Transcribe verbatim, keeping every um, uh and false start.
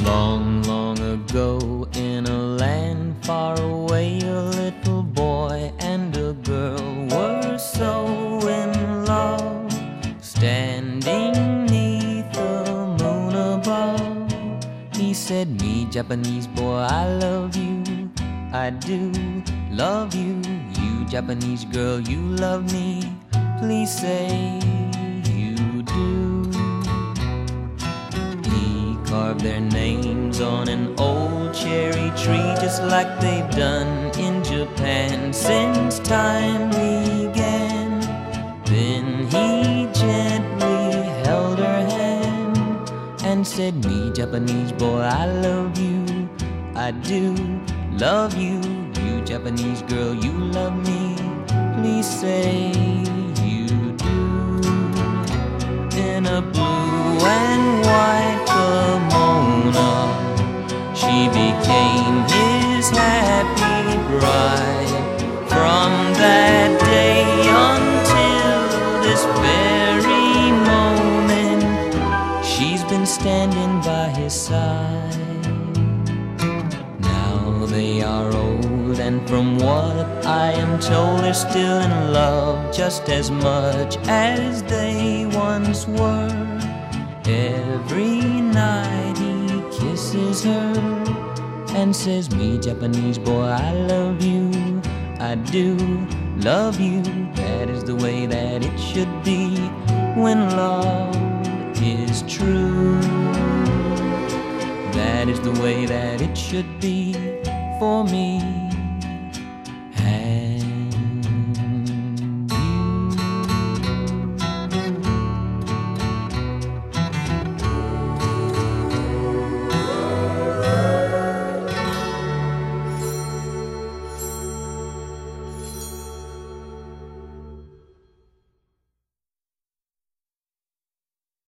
Long, long ago, in a land far away, a little boy and a girl were so in love, standing neath the moon above. He said, "Me, Japanese boy, I love you. I do love you. You, Japanese girl, you love me. Please say you do." He carved their names on an old cherry tree, just like they've done in Japan since time began. Then he gently held her hand and said, "Me, Japanese boy, I love you. I do love you. You, Japanese girl, you love me. Please say you do." In a blue and white kimono, she became his happy bride. From that day until this very moment, she's been standing by his side. Now they are old, and from what I am told, they're still in love just as much as they once were. Every night he kisses her and says, "Me, Japanese boy, I love you. I do love you." That is the way that it should be when love is true. That is the way that it should be for me.